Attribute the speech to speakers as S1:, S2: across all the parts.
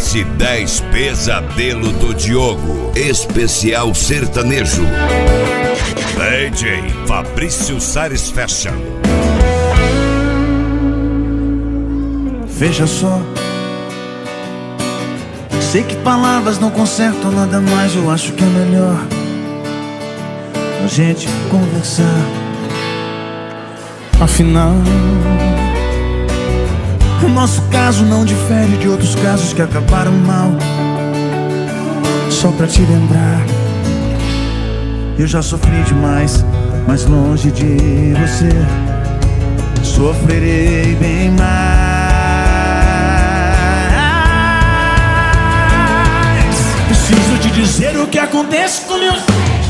S1: Esse 10 Pesadelo do Diogo, especial sertanejo. DJ Fabrício Sares Fashion.
S2: Veja só, sei que palavras não consertam nada mais. Eu acho que é melhor a gente conversar. Afinal, o nosso caso não difere de outros casos que acabaram mal. Só pra te lembrar, eu já sofri demais, mas longe de você sofrerei bem mais. Preciso te dizer o que acontece com meus...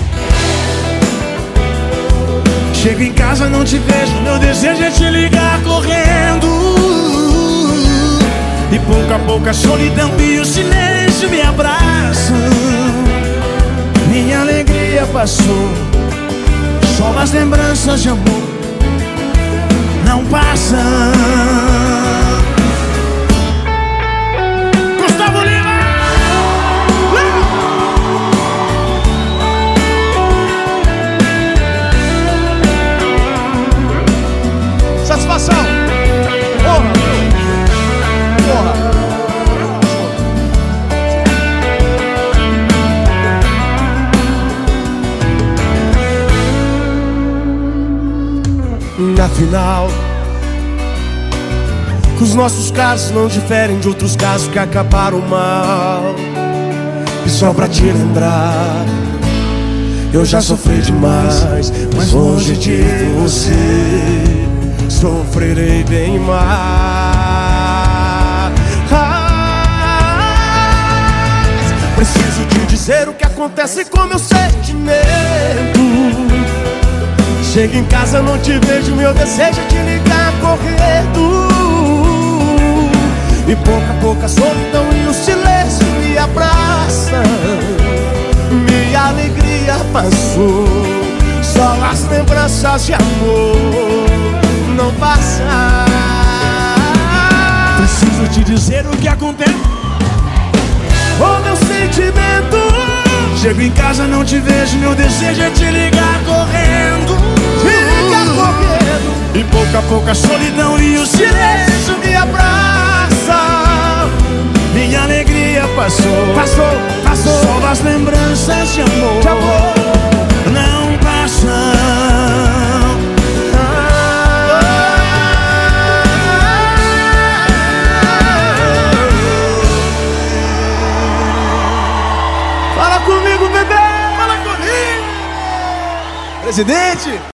S2: Chego em casa, não te vejo, meu desejo é te ligar correndo. E pouco a pouco a solidão e o silêncio me abraçam. Minha alegria passou, só as lembranças de amor não passam. Gustavo Lima! Satisfação! Porra! Porra!
S3: Afinal, os nossos casos não diferem de outros casos que acabaram mal. E só pra te lembrar, eu já sofri demais, mas longe de você sofrerei bem mais. Preciso te dizer o que acontece com meu sentimento. Chego em casa, não te vejo, meu desejo é te ligar correndo. E pouco a pouco a solidão e o silêncio me abraçam. Minha alegria passou, só as lembranças de amor não passam.
S2: Preciso te dizer o que acontece.
S3: Oh, meu sentimento.
S2: Chego em casa, não te vejo, meu desejo é te ligar correndo.
S3: E pouco a pouco a solidão e o silêncio me abraça.
S2: Minha alegria passou,
S3: passou.
S2: Só as lembranças de amor não passam.
S3: Fala comigo, bebê!
S2: Fala comigo, presidente!